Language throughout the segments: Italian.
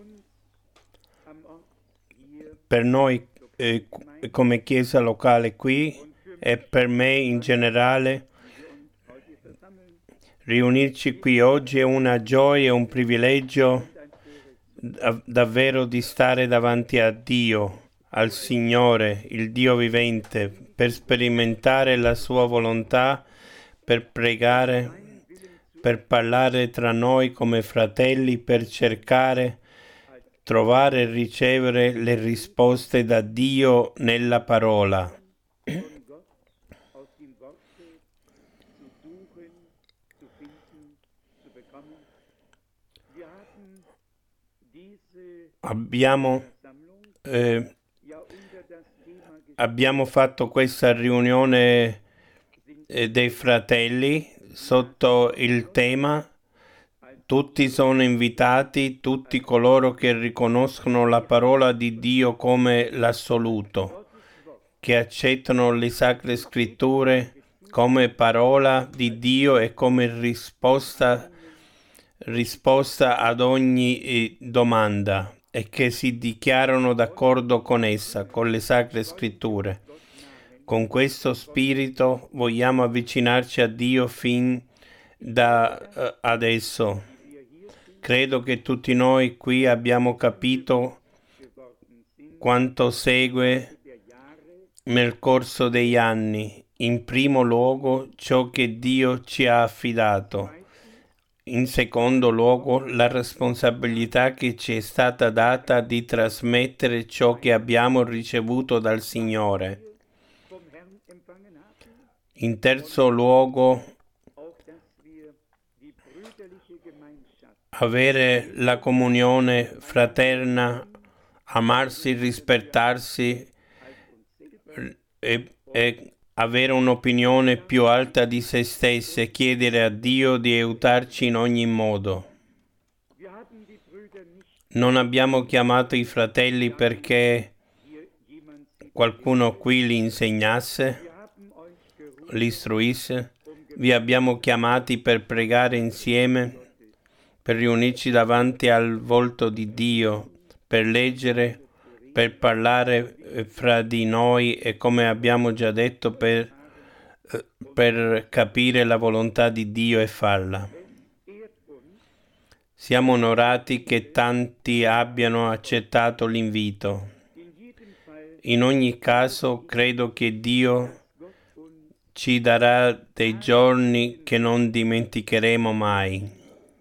per noi come Chiesa locale qui e per me in generale. Riunirci qui oggi è una gioia e un privilegio davvero di stare davanti a Dio, al Signore, il Dio vivente, per sperimentare la sua volontà, per pregare, per parlare tra noi come fratelli, per cercare, trovare e ricevere le risposte da Dio nella parola. Abbiamo fatto questa riunione dei fratelli sotto il tema tutti sono invitati, tutti coloro che riconoscono la parola di Dio come l'assoluto, che accettano le sacre scritture come parola di Dio e come risposta ad ogni domanda e che si dichiarano d'accordo con essa, con le sacre scritture. Con questo spirito vogliamo avvicinarci a Dio fin da adesso. Credo che tutti noi qui abbiamo capito quanto segue nel corso degli anni. In primo luogo ciò che Dio ci ha affidato. In secondo luogo, la responsabilità che ci è stata data di trasmettere ciò che abbiamo ricevuto dal Signore. In terzo luogo, avere la comunione fraterna, amarsi, rispettarsi e avere un'opinione più alta di se stessi e chiedere a Dio di aiutarci in ogni modo. Non abbiamo chiamato i fratelli perché qualcuno qui li insegnasse, li istruisse. Vi abbiamo chiamati per pregare insieme, per riunirci davanti al volto di Dio, per leggere, per parlare fra di noi e, come abbiamo già detto, per capire la volontà di Dio e farla. Siamo onorati che tanti abbiano accettato l'invito. In ogni caso, credo che Dio ci darà dei giorni che non dimenticheremo mai.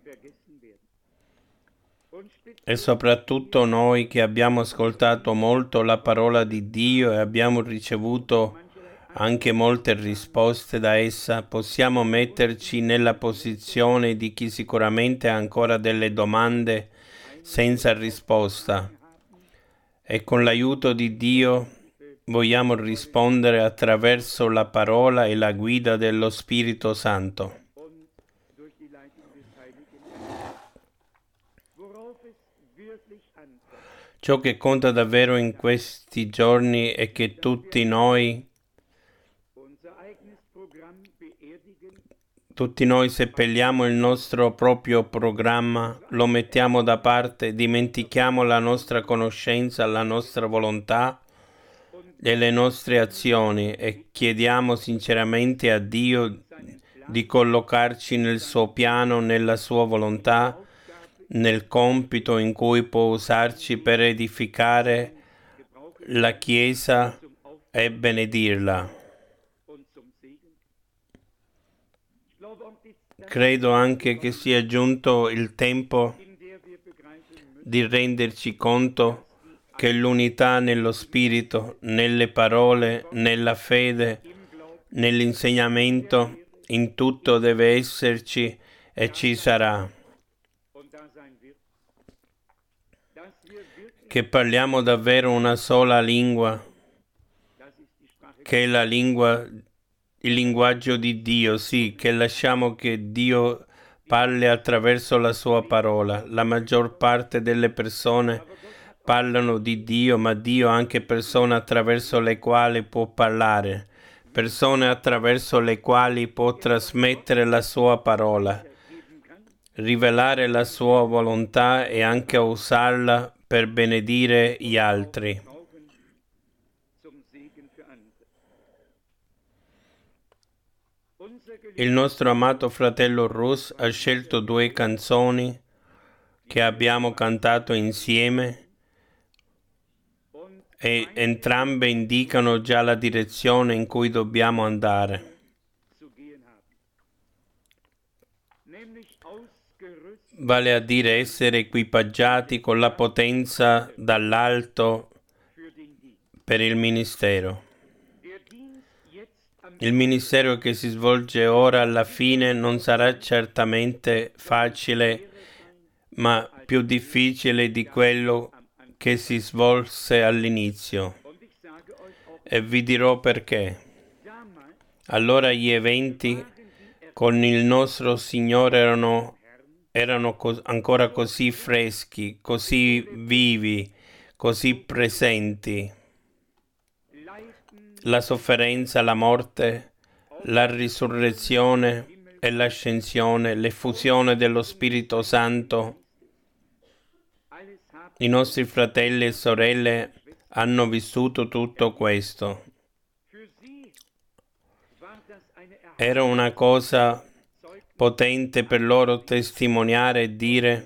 E soprattutto noi che abbiamo ascoltato molto la parola di Dio e abbiamo ricevuto anche molte risposte da essa, possiamo metterci nella posizione di chi sicuramente ha ancora delle domande senza risposta. E con l'aiuto di Dio vogliamo rispondere attraverso la parola e la guida dello Spirito Santo. Ciò che conta davvero in questi giorni è che tutti noi seppelliamo il nostro proprio programma, lo mettiamo da parte, dimentichiamo la nostra conoscenza, la nostra volontà e le nostre azioni e chiediamo sinceramente a Dio di collocarci nel suo piano, nella sua volontà, nel compito in cui può usarci per edificare la Chiesa e benedirla. Credo anche che sia giunto il tempo di renderci conto che l'unità nello spirito, nelle parole, nella fede, nell'insegnamento, in tutto deve esserci e ci sarà. Che parliamo davvero una sola lingua, che è la lingua, il linguaggio di Dio, sì, che lasciamo che Dio parli attraverso la sua parola. La maggior parte delle persone parlano di Dio, ma Dio ha anche persone attraverso le quali può parlare, persone attraverso le quali può trasmettere la sua parola. rivelare la sua volontà e anche a usarla per benedire gli altri. Il nostro amato fratello Rus ha scelto 2 canzoni che abbiamo cantato insieme e entrambe indicano già la direzione in cui dobbiamo andare. Vale a dire essere equipaggiati con la potenza dall'alto per il ministero. Il ministero che si svolge ora alla fine non sarà certamente facile, ma più difficile di quello che si svolse all'inizio. E vi dirò perché. Allora gli eventi con il nostro Signore erano ancora così freschi, così vivi, così presenti. La sofferenza, la morte, la risurrezione e l'ascensione, l'effusione dello Spirito Santo. I nostri fratelli e sorelle hanno vissuto tutto questo. Era una cosa potente per loro testimoniare e dire: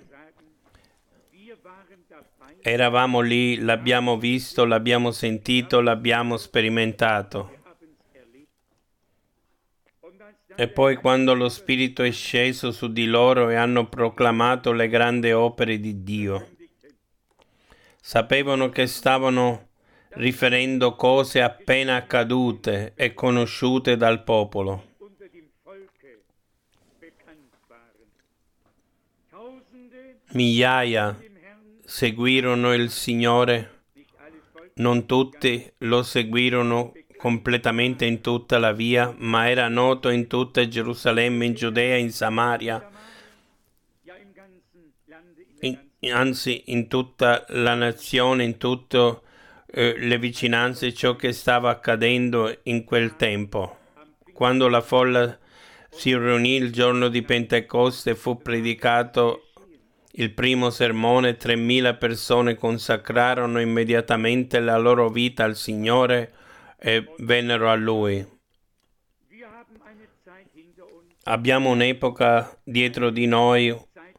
eravamo lì, l'abbiamo visto, l'abbiamo sentito, l'abbiamo sperimentato. E poi quando lo Spirito è sceso su di loro e hanno proclamato le grandi opere di Dio, sapevano che stavano riferendo cose appena accadute e conosciute dal popolo. Migliaia seguirono il Signore, non tutti lo seguirono completamente in tutta la via, ma era noto in tutta Gerusalemme, in Giudea, in Samaria, anzi in tutta la nazione, in tutte le vicinanze, ciò che stava accadendo in quel tempo. Quando la folla si riunì il giorno di Pentecoste, fu predicato il primo sermone, 3.000 persone consacrarono immediatamente la loro vita al Signore e vennero a Lui. Abbiamo un'epoca dietro di noi,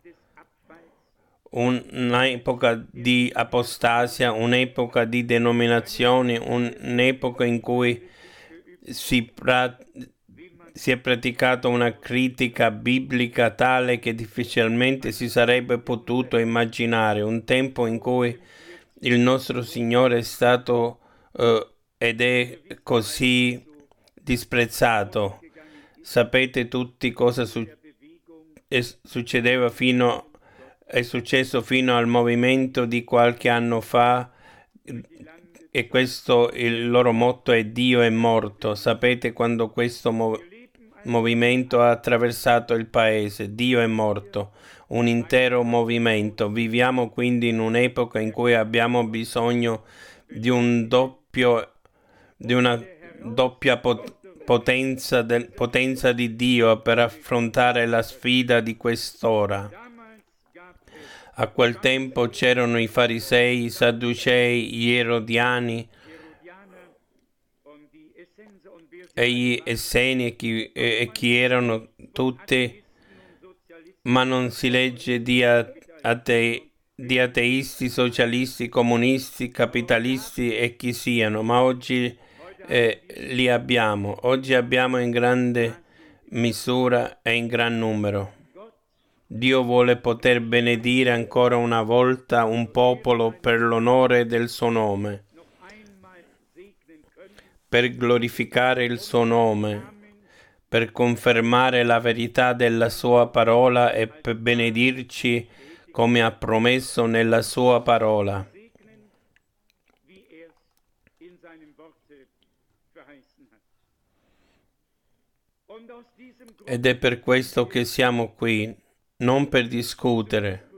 un'epoca di apostasia, un'epoca di denominazioni, un'epoca in cui si è praticata una critica biblica tale che difficilmente si sarebbe potuto immaginare, un tempo in cui il nostro Signore è stato ed è così disprezzato. Sapete tutti cosa succedeva è successo fino al movimento di qualche anno fa, e questo il loro motto è: Dio è morto. Sapete quando questo movimento ha attraversato il paese? Dio è morto, un intero movimento. Viviamo quindi in un'epoca in cui abbiamo bisogno di una doppia potenza di Dio per affrontare la sfida di quest'ora. A quel tempo c'erano i farisei, i sadducei, gli erodiani e gli esseni e chi erano tutti, ma non si legge di ateisti, socialisti, comunisti, capitalisti e chi siano, ma oggi li abbiamo. Oggi abbiamo in grande misura e in gran numero. Dio vuole poter benedire ancora una volta un popolo per l'onore del suo nome, per glorificare il suo nome, per confermare la verità della sua parola e per benedirci come ha promesso nella sua parola. Ed è per questo che siamo qui, non per discutere,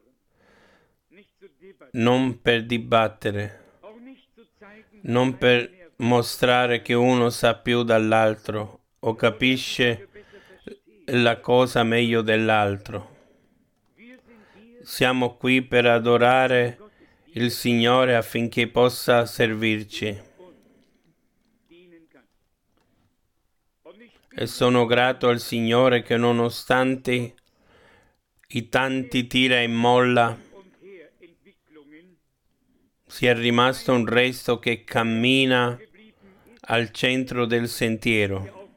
non per dibattere, non per mostrare che uno sa più dall'altro o capisce la cosa meglio dell'altro. Siamo qui per adorare il Signore affinché possa servirci. E sono grato al Signore che nonostante i tanti tira e molla sia rimasto un resto che cammina al centro del sentiero,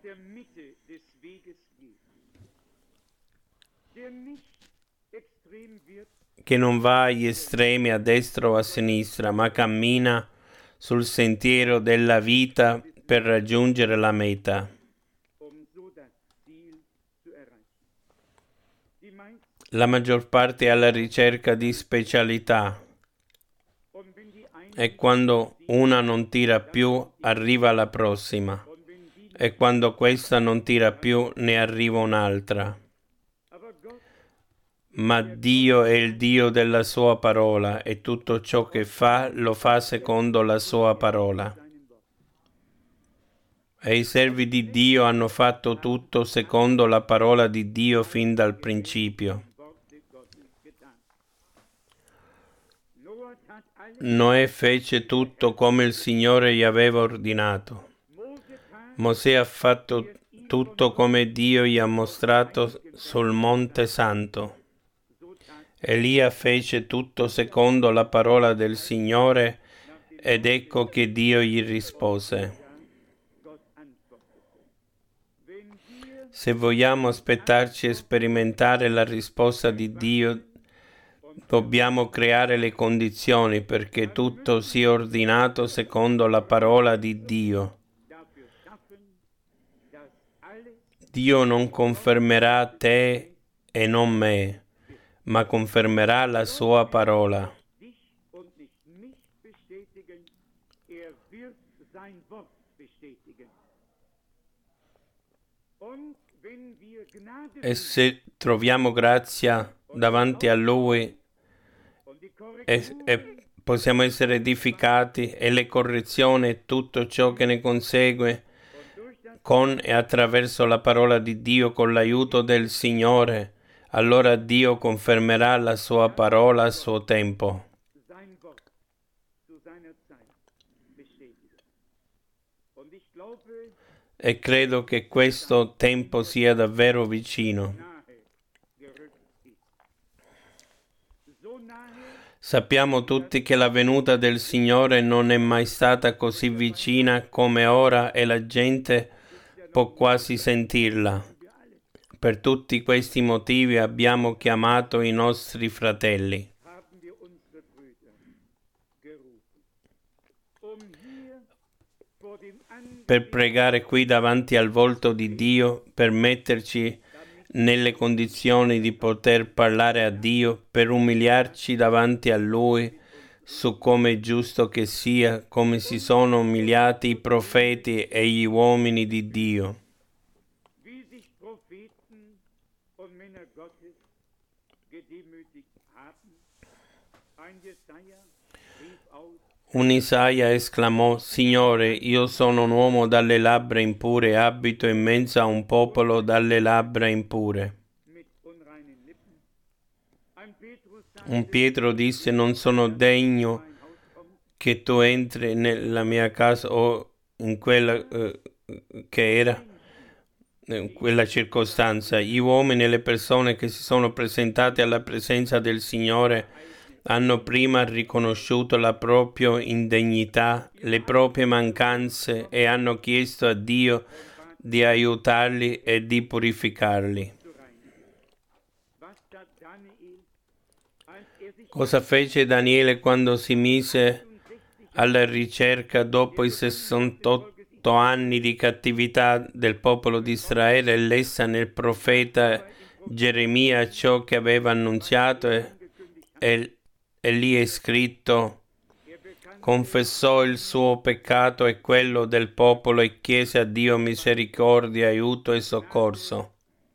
che non va agli estremi a destra o a sinistra, ma cammina sul sentiero della vita per raggiungere la meta. La maggior parte è alla ricerca di specialità e quando una non tira più arriva la prossima e quando questa non tira più ne arriva un'altra. Ma Dio è il Dio della sua parola e tutto ciò che fa lo fa secondo la sua parola. E i servi di Dio hanno fatto tutto secondo la parola di Dio fin dal principio. Noè fece tutto come il Signore gli aveva ordinato. Mosè ha fatto tutto come Dio gli ha mostrato sul Monte Santo. Elia fece tutto secondo la parola del Signore ed ecco che Dio gli rispose. Se vogliamo aspettarci e sperimentare la risposta di Dio, dobbiamo creare le condizioni perché tutto sia ordinato secondo la parola di Dio. Dio non confermerà te e non me, ma confermerà la sua parola. E se troviamo grazia davanti a Lui e possiamo essere edificati e le correzioni e tutto ciò che ne consegue con e attraverso la parola di Dio con l'aiuto del Signore, allora Dio confermerà la sua parola a suo tempo. E credo che questo tempo sia davvero vicino. Sappiamo tutti che la venuta del Signore non è mai stata così vicina come ora e la gente può quasi sentirla. Per tutti questi motivi abbiamo chiamato i nostri fratelli. Per pregare qui davanti al volto di Dio, per metterci nelle condizioni di poter parlare a Dio, per umiliarci davanti a Lui su come è giusto che sia, come si sono umiliati i profeti e gli uomini di Dio. Un Isaia esclamò: Signore, io sono un uomo dalle labbra impure e abito in mezzo a un popolo dalle labbra impure. Un Pietro disse: non sono degno che tu entri nella mia casa o in quella che era in quella circostanza. Gli uomini e le persone che si sono presentate alla presenza del Signore hanno prima riconosciuto la propria indegnità, le proprie mancanze e hanno chiesto a Dio di aiutarli e di purificarli. Cosa fece Daniele quando si mise alla ricerca dopo i 68 anni di cattività del popolo di Israele e lesse nel profeta Geremia ciò che aveva annunziato e lì è scritto: confessò il suo peccato e quello del popolo e chiese a Dio misericordia, aiuto e soccorso.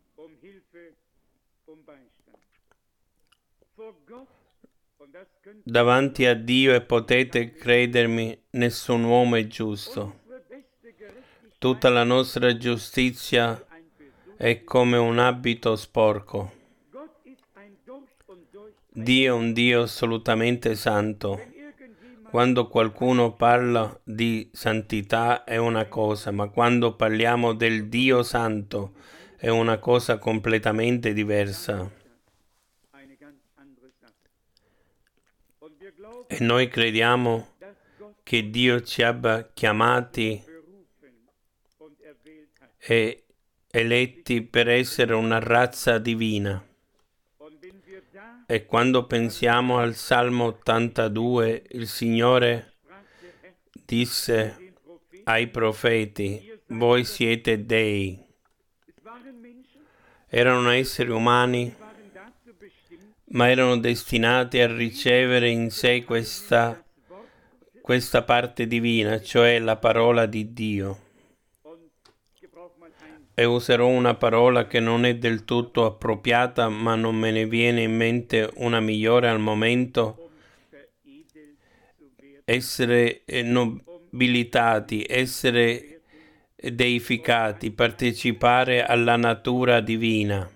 Davanti a Dio, e potete credermi, nessun uomo è giusto. Tutta la nostra giustizia è come un abito sporco. Dio è un Dio assolutamente santo. Quando qualcuno parla di santità è una cosa, ma quando parliamo del Dio santo è una cosa completamente diversa. E noi crediamo che Dio ci abbia chiamati e eletti per essere una razza divina. E quando pensiamo al Salmo 82, il Signore disse ai profeti: voi siete dei. Erano esseri umani, ma erano destinati a ricevere in sé questa parte divina, cioè la parola di Dio. E userò una parola che non è del tutto appropriata, ma non me ne viene in mente una migliore al momento: essere nobilitati, essere deificati, partecipare alla natura divina.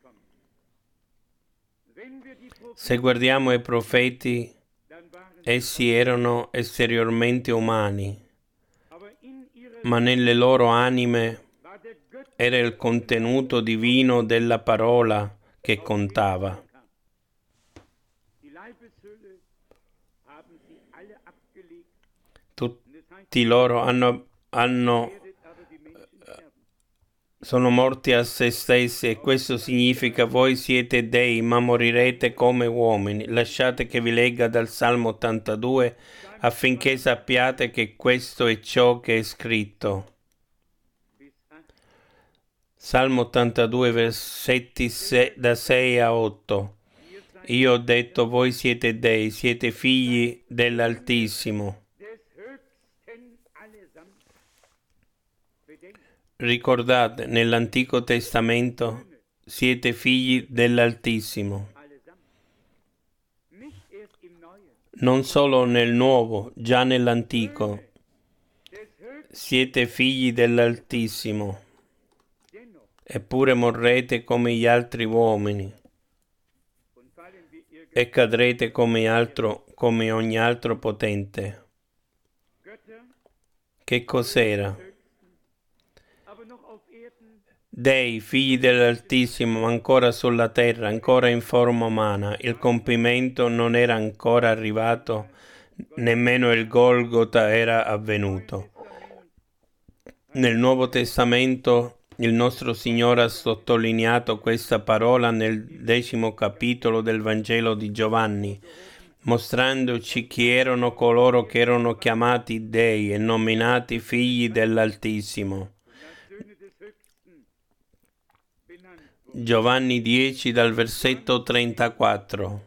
Se guardiamo i profeti, essi erano esteriormente umani, ma nelle loro anime era il contenuto divino della parola che contava. Tutti loro sono morti a se stessi, e questo significa: voi siete dei, ma morirete come uomini. Lasciate che vi legga dal Salmo 82 affinché sappiate che questo è ciò che è scritto. Salmo 82, versetti da 6 a 8. Io ho detto: voi siete dei, siete figli dell'Altissimo. Ricordate, nell'Antico Testamento siete figli dell'Altissimo. Non solo nel Nuovo, già nell'Antico. Siete figli dell'Altissimo. Eppure morrete come gli altri uomini e cadrete come ogni altro potente. Che cos'era? Dei, figli dell'Altissimo, ancora sulla terra, ancora in forma umana. Il compimento non era ancora arrivato, nemmeno il Golgota era avvenuto. Nel Nuovo Testamento il nostro Signore ha sottolineato questa parola nel 10° capitolo del Vangelo di Giovanni, mostrandoci chi erano coloro che erano chiamati dei e nominati figli dell'Altissimo. Giovanni 10 dal versetto 34.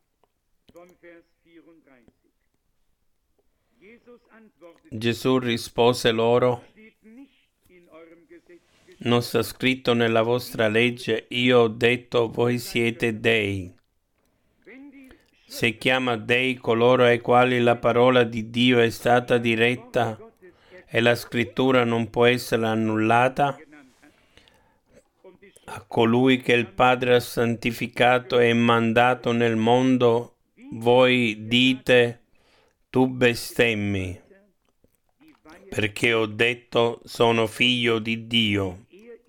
Gesù rispose loro: non sta scritto nella vostra legge, io ho detto voi siete dei. Se chiama dei coloro ai quali la parola di Dio è stata diretta e la scrittura non può essere annullata, a colui che il Padre ha santificato e mandato nel mondo, voi dite: tu bestemmi, perché ho detto sono figlio di Dio.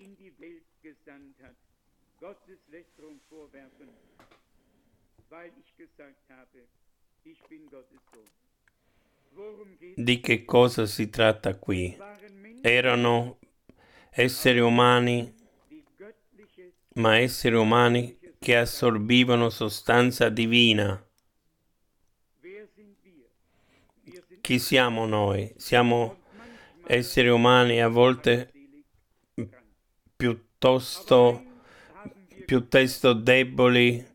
Di che cosa si tratta qui? Erano esseri umani, ma esseri umani che assorbivano sostanza divina. Chi siamo noi? Siamo esseri umani a volte piuttosto deboli,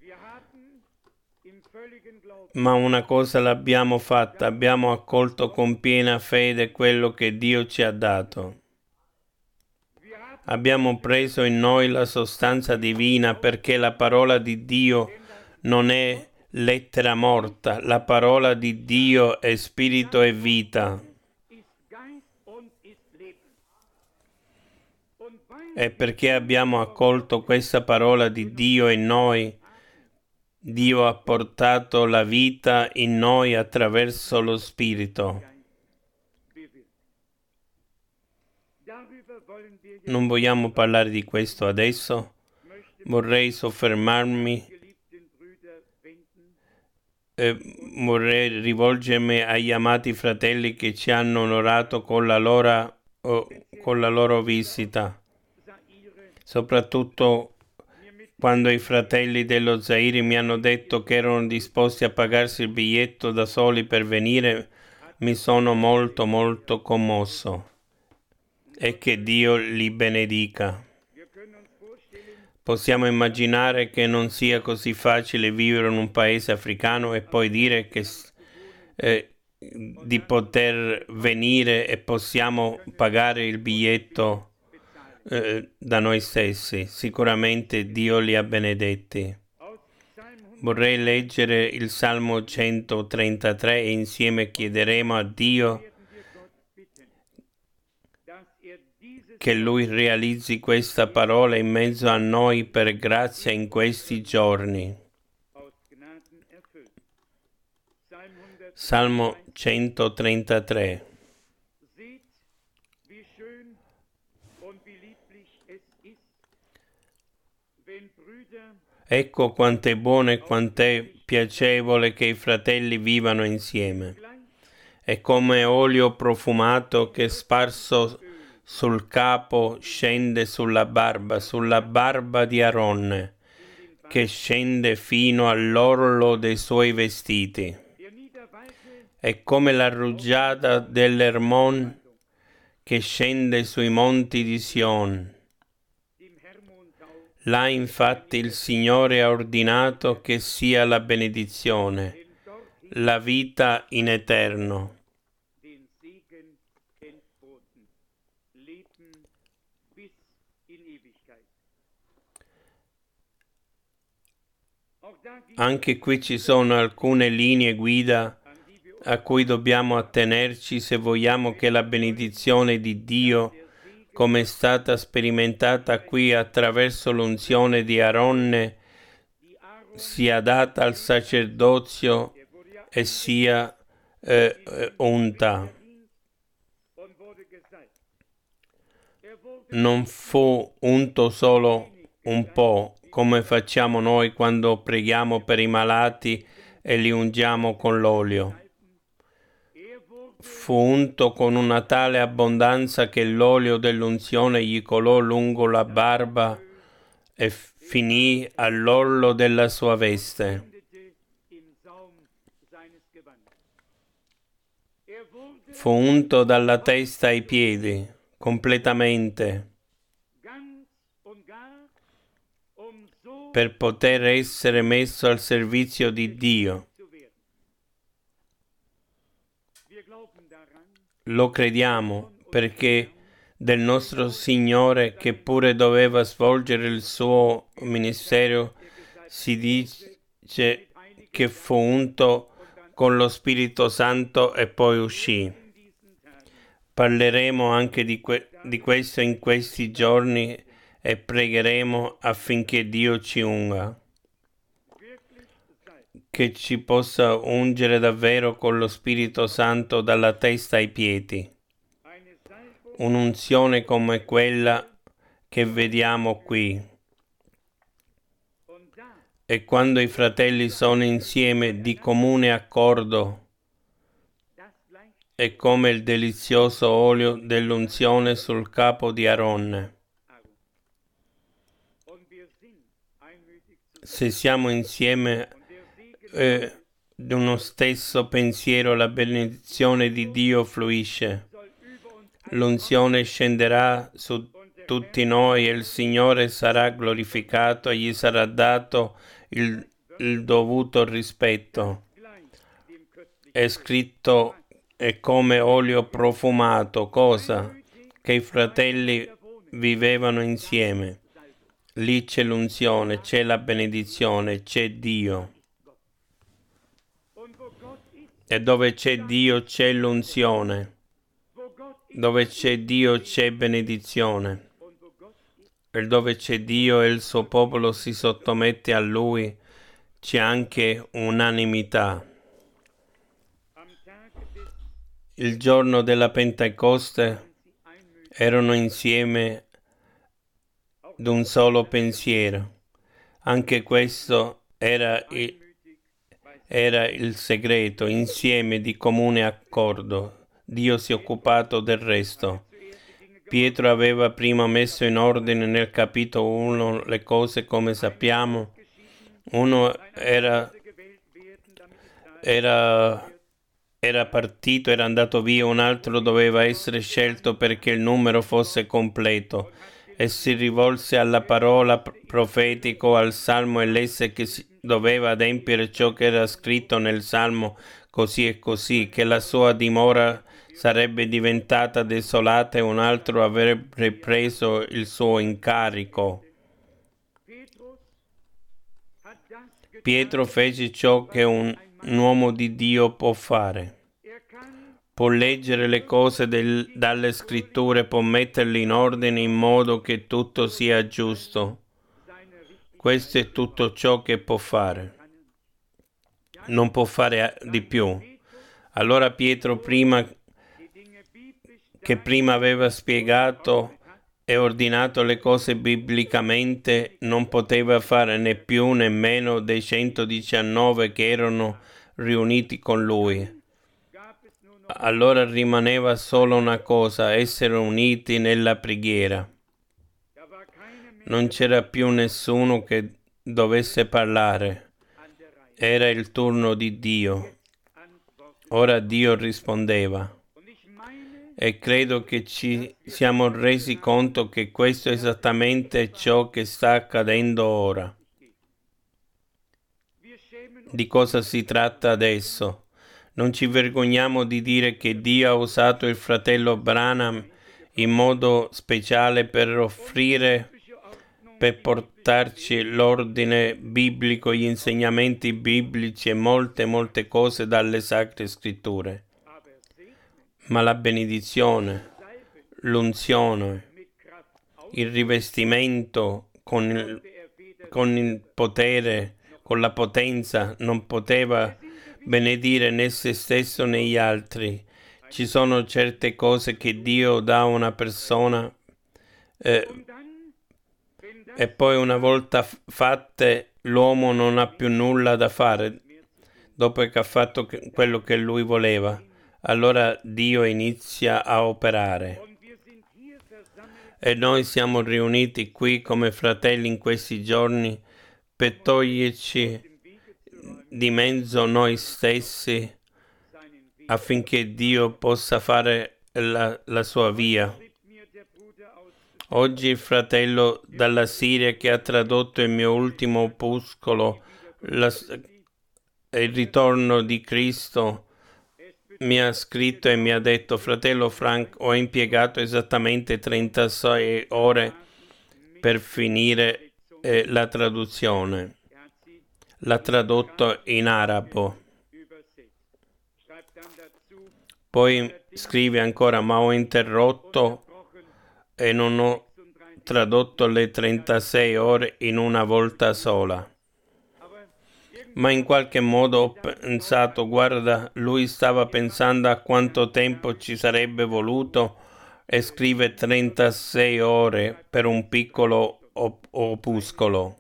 ma una cosa l'abbiamo fatta: abbiamo accolto con piena fede quello che Dio ci ha dato. Abbiamo preso in noi la sostanza divina, perché la parola di Dio non è lettera morta, la parola di Dio è spirito e vita. E perché abbiamo accolto questa parola di Dio in noi, Dio ha portato la vita in noi attraverso lo Spirito. Non vogliamo parlare di questo adesso. Vorrei soffermarmi, vorrei rivolgermi agli amati fratelli che ci hanno onorato con la loro visita, soprattutto quando i fratelli dello Zaire mi hanno detto che erano disposti a pagarsi il biglietto da soli per venire. Mi sono molto molto commosso. E che Dio li benedica. Possiamo immaginare che non sia così facile vivere in un paese africano e poi dire che di poter venire e possiamo pagare il biglietto da noi stessi. Sicuramente Dio li ha benedetti. Vorrei leggere il Salmo 133 e insieme chiederemo a Dio che Lui realizzi questa parola in mezzo a noi per grazia in questi giorni. Salmo 133. Ecco quanto è buono e quanto è piacevole che i fratelli vivano insieme. È come olio profumato che sparso sul capo scende sulla barba di Aronne, che scende fino all'orlo dei suoi vestiti. È come la rugiada dell'Ermon che scende sui monti di Sion. Là infatti il Signore ha ordinato che sia la benedizione, la vita in eterno. Anche qui ci sono alcune linee guida a cui dobbiamo attenerci se vogliamo che la benedizione di Dio, come è stata sperimentata qui attraverso l'unzione di Aronne, sia data al sacerdozio e sia unta. Non fu unto solo un po', come facciamo noi quando preghiamo per i malati e li ungiamo con l'olio. Fu unto con una tale abbondanza che l'olio dell'unzione gli colò lungo la barba e finì all'orlo della sua veste. Fu unto dalla testa ai piedi, completamente, per poter essere messo al servizio di Dio. Lo crediamo perché del nostro Signore, che pure doveva svolgere il suo ministero, si dice che fu unto con lo Spirito Santo e poi uscì. Parleremo anche di questo in questi giorni e pregheremo affinché Dio ci unga, che ci possa ungere davvero con lo Spirito Santo dalla testa ai piedi. Un'unzione come quella che vediamo qui. E quando i fratelli sono insieme di comune accordo, è come il delizioso olio dell'unzione sul capo di Aronne. Se siamo insieme di uno stesso pensiero, la benedizione di Dio fluisce. L'unzione scenderà su tutti noi e il Signore sarà glorificato e gli sarà dato il dovuto rispetto. È scritto: è come olio profumato, cosa? Che i fratelli vivevano insieme. Lì c'è l'unzione, c'è la benedizione, c'è Dio. E dove c'è Dio c'è l'unzione. Dove c'è Dio c'è benedizione. E dove c'è Dio e il suo popolo si sottomette a Lui, c'è anche unanimità. Il giorno della Pentecoste erano insieme d'un solo pensiero. Anche questo era il segreto, insieme di comune accordo. Dio si è occupato del resto. Pietro aveva prima messo in ordine nel capitolo 1 le cose come sappiamo. Uno era partito, era andato via, un altro doveva essere scelto perché il numero fosse completo, e si rivolse alla parola profetico, al salmo, e lesse che si doveva adempiere ciò che era scritto nel salmo, così e così, che la sua dimora sarebbe diventata desolata e un altro avrebbe preso il suo incarico. Pietro fece ciò che un uomo di Dio può fare. Può leggere le cose dalle scritture, può metterle in ordine in modo che tutto sia giusto. Questo è tutto ciò che può fare. Non può fare di più. Allora Pietro, prima aveva spiegato e ordinato le cose biblicamente, non poteva fare né più né meno dei 119 che erano riuniti con lui. Allora rimaneva solo una cosa: essere uniti nella preghiera. Non c'era più nessuno che dovesse parlare. Era il turno di Dio. Ora Dio rispondeva. E credo che ci siamo resi conto che questo è esattamente ciò che sta accadendo ora. Di cosa si tratta adesso? Non ci vergogniamo di dire che Dio ha usato il fratello Branham in modo speciale per portarci l'ordine biblico, gli insegnamenti biblici e molte cose dalle Sacre Scritture. Ma la benedizione, l'unzione, il rivestimento con il potere, con la potenza, non poteva benedire né se stesso né gli altri. Ci sono certe cose che Dio dà a una persona e poi una volta fatte l'uomo non ha più nulla da fare dopo che ha fatto quello che lui voleva. Allora Dio inizia a operare. E noi siamo riuniti qui come fratelli in questi giorni per toglierci di mezzo noi stessi affinché Dio possa fare la sua via. Oggi il fratello dalla Siria che ha tradotto il mio ultimo opuscolo, il ritorno di Cristo, mi ha scritto e mi ha detto: fratello Frank, ho impiegato esattamente 36 ore per finire la traduzione. L'ha tradotto in arabo. Poi scrive ancora: ma ho interrotto e non ho tradotto le 36 ore in una volta sola. Ma in qualche modo ho pensato: guarda, lui stava pensando a quanto tempo ci sarebbe voluto e scrive 36 ore per un piccolo opuscolo.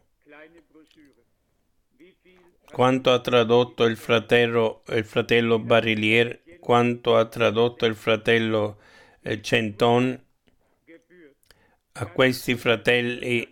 Quanto ha tradotto il fratello Barillier, quanto ha tradotto il fratello Centon. A questi fratelli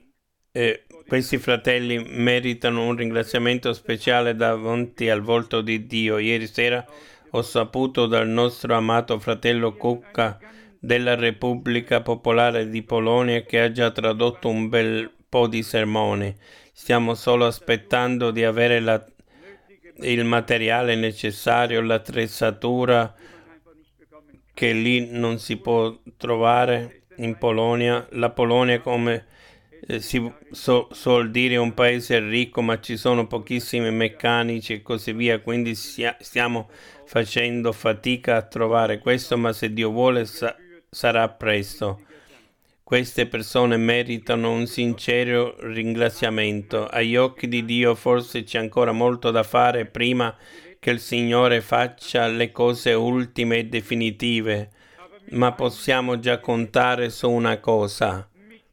meritano un ringraziamento speciale davanti al volto di Dio. Ieri sera ho saputo dal nostro amato fratello Kuka della Repubblica Popolare di Polonia che ha già tradotto un bel po' di sermoni. Stiamo solo aspettando di avere il materiale necessario, l'attrezzatura che lì non si può trovare in Polonia. La Polonia, come si suol dire, è un paese ricco, ma ci sono pochissimi meccanici e così via, quindi stiamo facendo fatica a trovare questo, ma se Dio vuole sarà presto. Queste persone meritano un sincero ringraziamento. Agli occhi di Dio forse c'è ancora molto da fare prima che il Signore faccia le cose ultime e definitive, ma possiamo già contare su una cosa: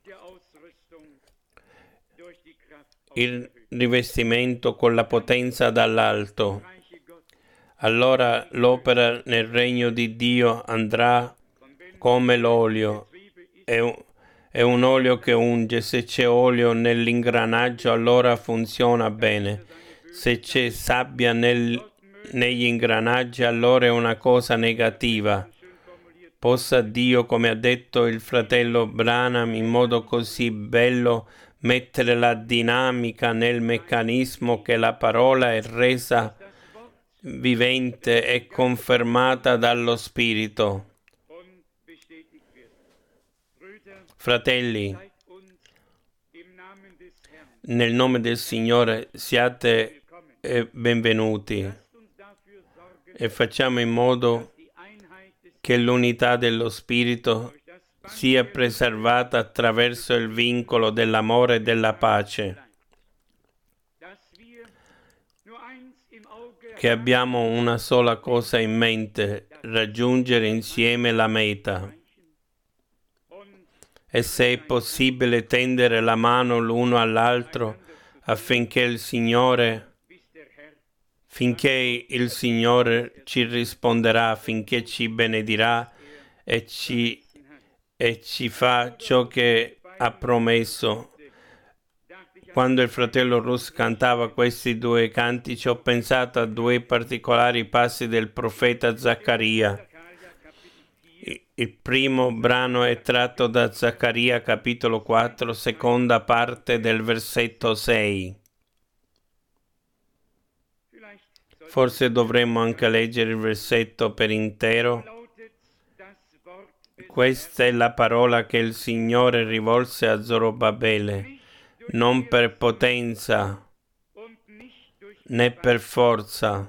il rivestimento con la potenza dall'alto. Allora l'opera nel regno di Dio andrà come l'olio. È un olio che unge. Se c'è olio nell'ingranaggio, allora funziona bene. Se c'è sabbia negli ingranaggi, allora è una cosa negativa. Possa Dio, come ha detto il fratello Branham in modo così bello, mettere la dinamica nel meccanismo che la parola è resa vivente e confermata dallo Spirito. Fratelli, nel nome del Signore siate benvenuti e facciamo in modo che l'unità dello Spirito sia preservata attraverso il vincolo dell'amore e della pace. Che abbiamo una sola cosa in mente: raggiungere insieme la meta. E se è possibile tendere la mano l'uno all'altro finché il Signore ci risponderà, finché ci benedirà e ci fa ciò che ha promesso. Quando il fratello Russ cantava questi due cantici, ho pensato a due particolari passi del profeta Zaccaria. Il primo brano è tratto da Zaccaria capitolo 4, seconda parte del versetto 6. Forse dovremmo anche leggere il versetto per intero. Questa è la parola che il Signore rivolse a Zorobabele: non per potenza né per forza,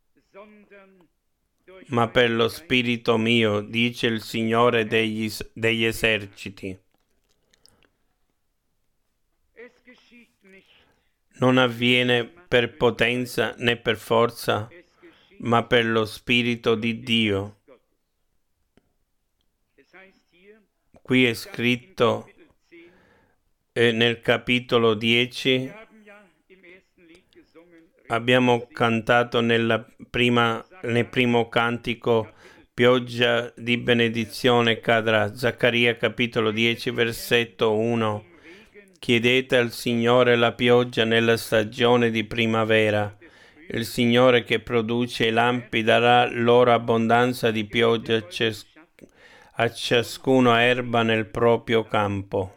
ma per lo Spirito mio, dice il Signore degli eserciti. Non avviene per potenza né per forza, ma per lo Spirito di Dio. Qui è scritto nel capitolo 10, abbiamo cantato nel primo cantico: pioggia di benedizione cadrà. Zaccaria capitolo 10 versetto 1. Chiedete al Signore la pioggia nella stagione di primavera. Il Signore che produce i lampi darà loro abbondanza di pioggia, a ciascuno erba nel proprio campo.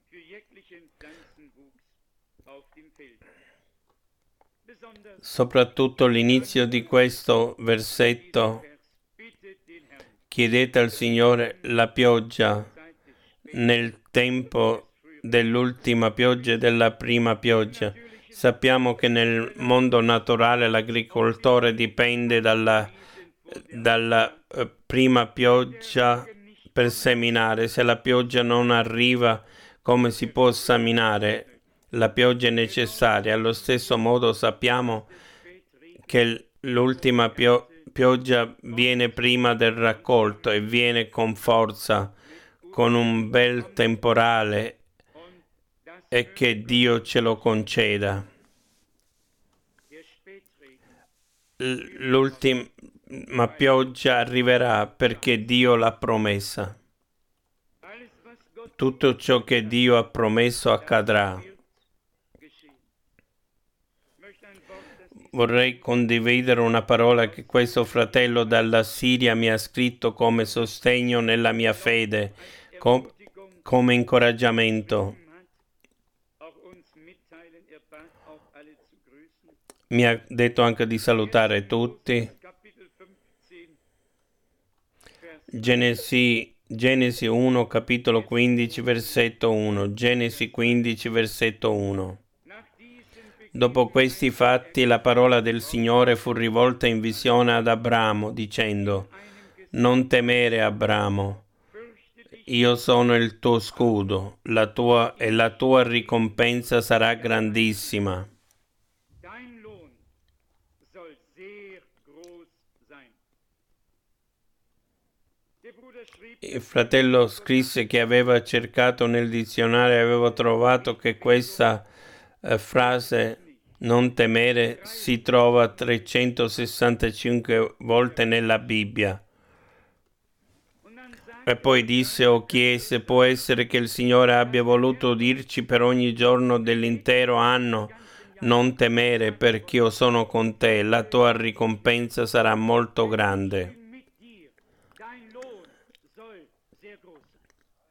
Soprattutto l'inizio di questo versetto: chiedete al Signore la pioggia nel tempo dell'ultima pioggia e della prima pioggia. Sappiamo che nel mondo naturale l'agricoltore dipende dalla prima pioggia per seminare. Se la pioggia non arriva, come si può seminare? La pioggia è necessaria. Allo stesso modo sappiamo che l'ultima pioggia viene prima del raccolto e viene con forza, con un bel temporale, e che Dio ce lo conceda. L'ultima pioggia arriverà perché Dio l'ha promessa. Tutto ciò che Dio ha promesso accadrà. Vorrei condividere una parola che questo fratello dalla Siria mi ha scritto come sostegno nella mia fede, come incoraggiamento. Mi ha detto anche di salutare tutti. Genesi 1, capitolo 15, versetto 1. Genesi 15, versetto 1. Dopo questi fatti la parola del Signore fu rivolta in visione ad Abramo, dicendo: non temere, Abramo, io sono il tuo scudo, la tua ricompensa sarà grandissima. Dein Lohn soll sehr groß sein. Der Bruder schrieb, Il fratello scrisse che aveva cercato nel dizionario e aveva trovato che questa frase non temere si trova 365 volte nella Bibbia. und dann sagt E poi disse o chiese, può essere che il Signore abbia voluto dirci per ogni giorno dell'intero anno, non temere perché io sono con te, la tua ricompensa sarà molto grande. bin mit dir, dein Lohn soll sehr groß sein.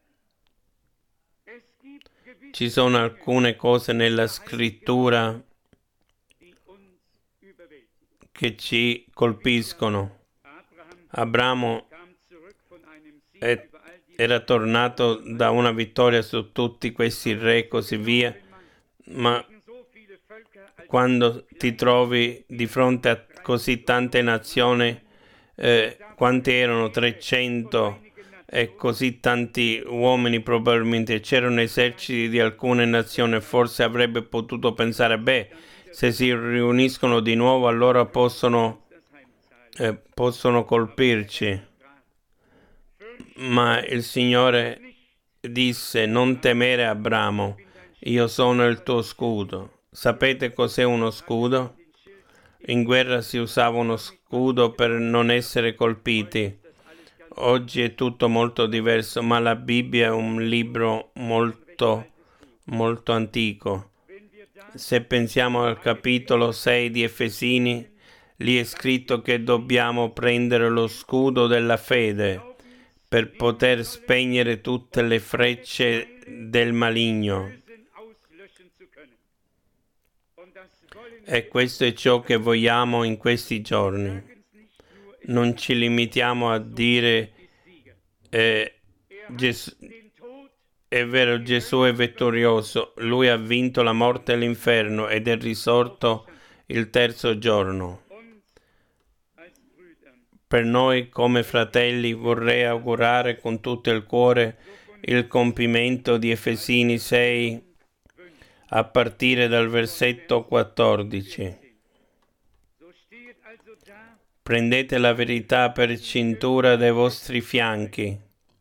Es gibt Ci gewisse sono alcune cose nella scrittura die uns überwältigen. che ci colpiscono. Abraham Abramo kam zurück von einem Sieg è- über all die era tornato da una vittoria su tutti questi re e così via, ma so viele Völker als quando ti trovi di fronte a così tante nazioni, quanti erano? 300 e così tanti uomini probabilmente, c'erano eserciti di alcune nazioni, forse avrebbe potuto pensare, beh, se si riuniscono di nuovo allora possono colpirci. Ma il Signore disse, non temere Abramo, io sono il tuo scudo. Sapete cos'è uno scudo? In guerra si usava uno scudo per non essere colpiti. Oggi è tutto molto diverso, ma la Bibbia è un libro molto, molto antico. Se pensiamo al capitolo 6 di Efesini, lì è scritto che dobbiamo prendere lo scudo della fede per poter spegnere tutte le frecce del maligno. auslöschen zu können. Und das wollen E questo è ciò che vogliamo in questi giorni. wir nicht nur Non ci limitiamo a dire Gesù, den Tod è vero, Gesù è vittorioso, lui ha vinto la morte e l'inferno ed è risorto il terzo giorno. uns als Brüdern. Per noi come fratelli vorrei augurare con tutto il cuore il compimento di Efesini 6 a partire dal versetto 14. So steht also da, Prendete la verità per cintura dei vostri fianchi.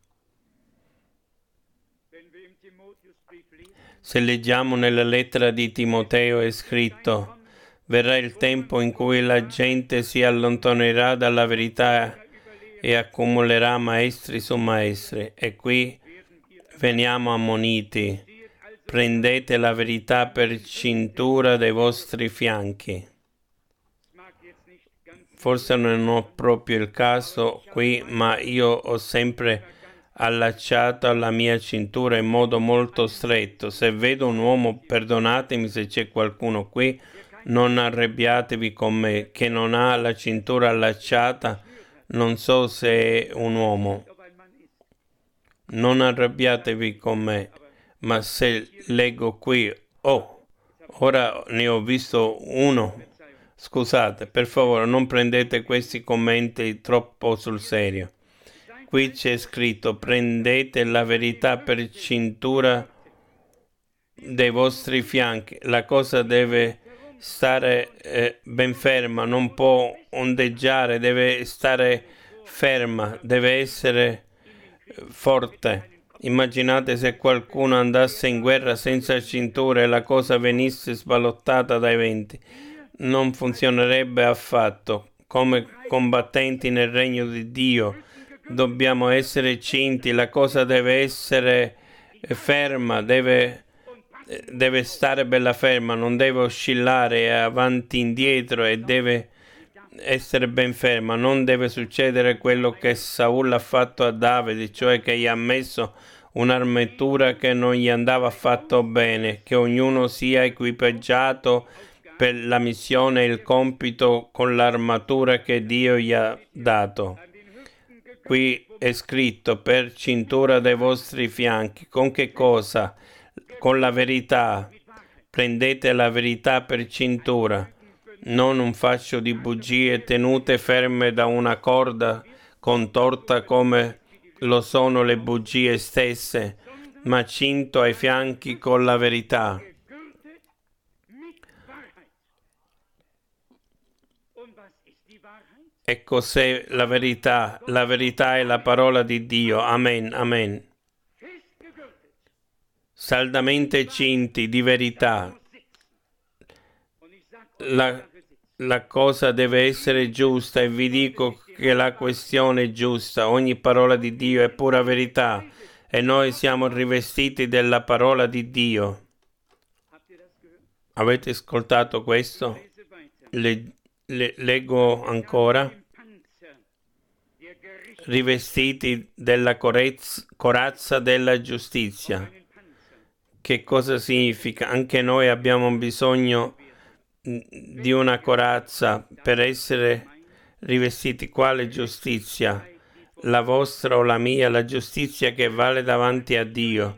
wenn wir im Timotheusbrief lesen, Se leggiamo nella lettera di Timoteo è scritto, verrà il tempo in cui la gente si allontanerà dalla verità e accumulerà maestri su maestri. E qui veniamo ammoniti. Prendete la verità per cintura dei vostri fianchi. es mag jetzt nicht ganz Forse non ho proprio il caso qui, ma io ho sempre allacciato alla mia cintura in modo molto stretto. Se vedo un uomo, perdonatemi se c'è qualcuno qui, non arrabbiatevi con me, che non ha la cintura allacciata, non so se è un uomo. ob ein Mann ist. Non arrabbiatevi con me, ma se leggo qui, oh, ora ne ho visto uno. Scusate, per favore, non prendete questi commenti troppo sul serio. Qui c'è scritto, prendete la verità per cintura dei vostri fianchi. La cosa deve stare ben ferma, non può ondeggiare, deve stare ferma, deve essere forte. Immaginate se qualcuno andasse in guerra senza cintura e la cosa venisse sballottata dai venti. Non funzionerebbe affatto. Come combattenti nel regno di Dio dobbiamo essere cinti, la cosa deve essere ferma, deve stare bella ferma, non deve oscillare avanti e indietro e deve essere ben ferma. Non deve succedere quello che Saul ha fatto a Davide, cioè che gli ha messo un'armatura che non gli andava affatto bene, che ognuno sia equipaggiato per la missione e il compito con l'armatura che Dio gli ha dato. Qui è scritto per cintura dei vostri fianchi. Con che cosa? Con la verità. Prendete la verità per cintura, non un fascio di bugie tenute ferme da una corda contorta come lo sono le bugie stesse, ma cinto ai fianchi con la verità. gegürtet mit Wahrheit. Und was ist die Wahrheit? E cos'è la verità? La verità è la parola di Dio. Amen, amen. Fest gegürtet. Saldamente cinti di verità. Muss sitzen. Und ich sag euch, die Sache sitzt. La cosa deve essere giusta e vi dico che la questione è giusta. Ogni parola di Dio è pura verità e noi siamo rivestiti della parola di Dio. Habt ihr das gehört? Avete ascoltato questo? Lese weiter. Leggo ancora. Im Panzer der Gerechtigkeit. Rivestiti della corazza della giustizia. Einen Panzer. Che cosa significa? Anche noi abbiamo bisogno di una corazza per essere rivestiti. Quale giustizia? La vostra o la mia? La giustizia che vale davanti a Dio,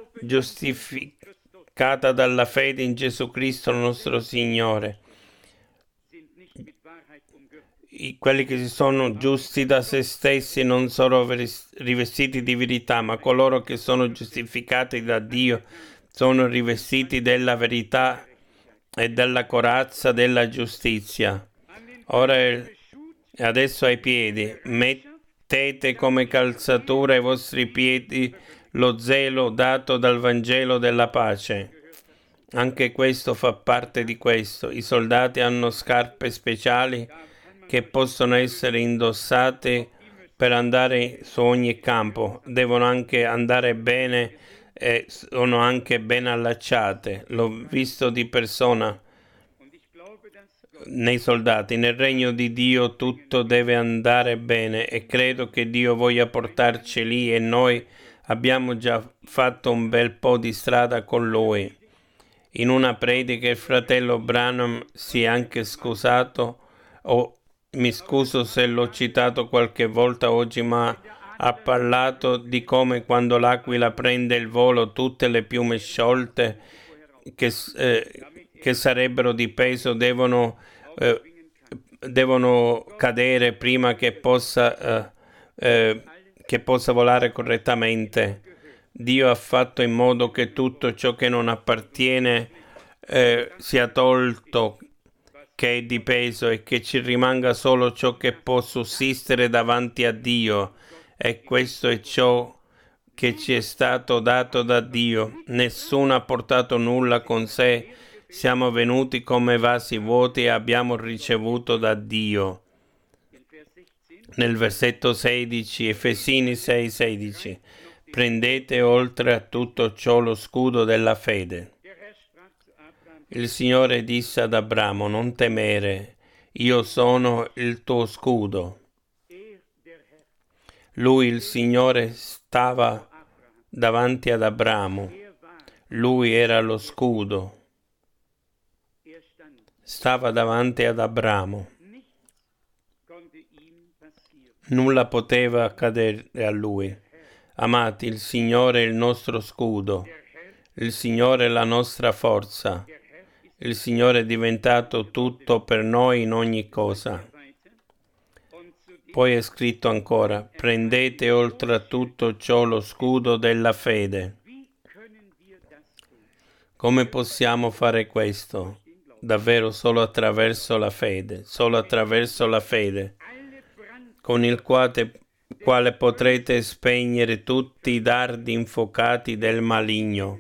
giustificata dalla fede in Gesù Cristo nostro Signore. Sind nicht mit Wahrheit umgürtet. Quelli che si sono giusti da se stessi non sono rivestiti di verità, ma coloro che sono giustificati da Dio sono rivestiti della verità e della corazza della giustizia. Ora adesso ai piedi, mettete come calzatura ai vostri piedi lo zelo dato dal Vangelo della pace. Anche questo fa parte di questo. I soldati hanno scarpe speciali che possono essere indossate per andare su ogni campo. Devono anche andare bene e sono anche ben allacciate. L'ho visto di persona Und ich glaube, dass Gott nei soldati. Nel regno di Dio tutto deve andare bene e credo che Dio voglia portarci lì e noi abbiamo già fatto un bel po' di strada con Lui. In una predica il fratello Branham si è anche scusato, o mi scuso se l'ho citato qualche volta oggi, ma ha parlato di come quando l'aquila prende il volo tutte le piume sciolte che sarebbero di peso devono cadere prima che possa volare correttamente. Dio ha fatto in modo che tutto ciò che non appartiene sia tolto, che è di peso, e che ci rimanga solo ciò che può sussistere davanti a Dio. E questo è ciò che ci è stato dato da Dio. Nessuno ha portato nulla con sé. Siamo venuti come vasi vuoti e abbiamo ricevuto da Dio. Nel versetto 16, Efesini 6,16, prendete oltre a tutto ciò lo scudo della fede. Il Signore disse ad Abramo: non temere, io sono il tuo scudo. Lui, il Signore, stava davanti ad Abramo. Lui era lo scudo. Stava davanti ad Abramo. Nulla poteva accadere a lui. Amati, il Signore è il nostro scudo. Il Signore è la nostra forza. Il Signore è diventato tutto per noi in ogni cosa. Poi è scritto ancora: prendete oltre a tutto ciò lo scudo della fede. Come possiamo fare questo? Davvero solo attraverso la fede, con il quale potrete spegnere tutti i dardi infuocati del maligno.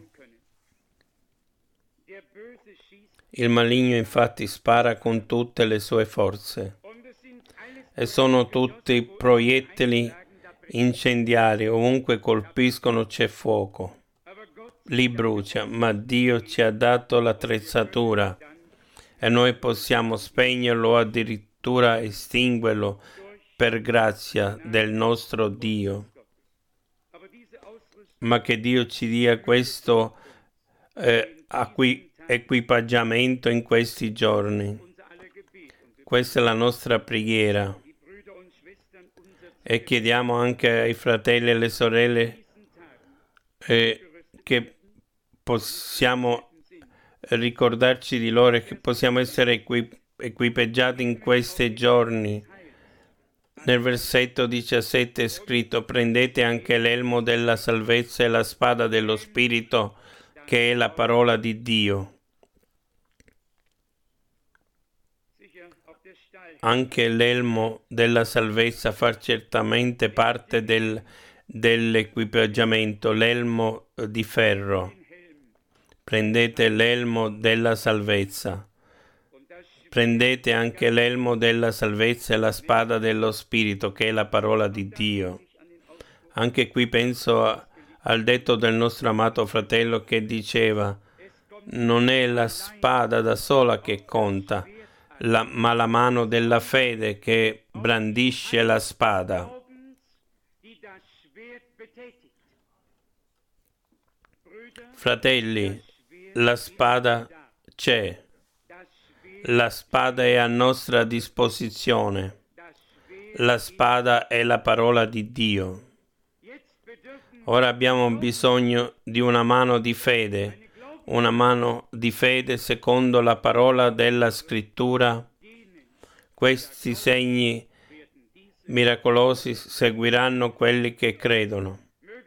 Il maligno infatti spara con tutte le sue forze e sono tutti proiettili incendiari, ovunque colpiscono c'è fuoco, li brucia, ma Dio ci ha dato l'attrezzatura e noi possiamo spegnerlo o addirittura estinguerlo per grazia del nostro Dio. Ma che Dio ci dia questo equipaggiamento in questi giorni. Questa è la nostra preghiera e chiediamo anche ai fratelli e alle sorelle che possiamo ricordarci di loro e che possiamo essere equipaggiati in questi giorni Nel versetto 17 è scritto: prendete anche l'elmo della salvezza e la spada dello Spirito, che è la parola di Dio. Anche l'elmo della salvezza fa certamente parte dell'equipaggiamento, l'elmo di ferro. Prendete l'elmo della salvezza. Prendete anche l'elmo della salvezza e la spada dello Spirito, che è la parola di Dio. Anche qui penso al detto del nostro amato fratello che diceva: non è la spada da sola che conta, ma la mano della fede che brandisce la spada. Fratelli, la spada c'è. La spada è a nostra disposizione. La spada è la parola di Dio. Ora abbiamo bisogno di una mano di fede secondo la parola della Scrittura. Questi segni miracolosi seguiranno quelli che credono.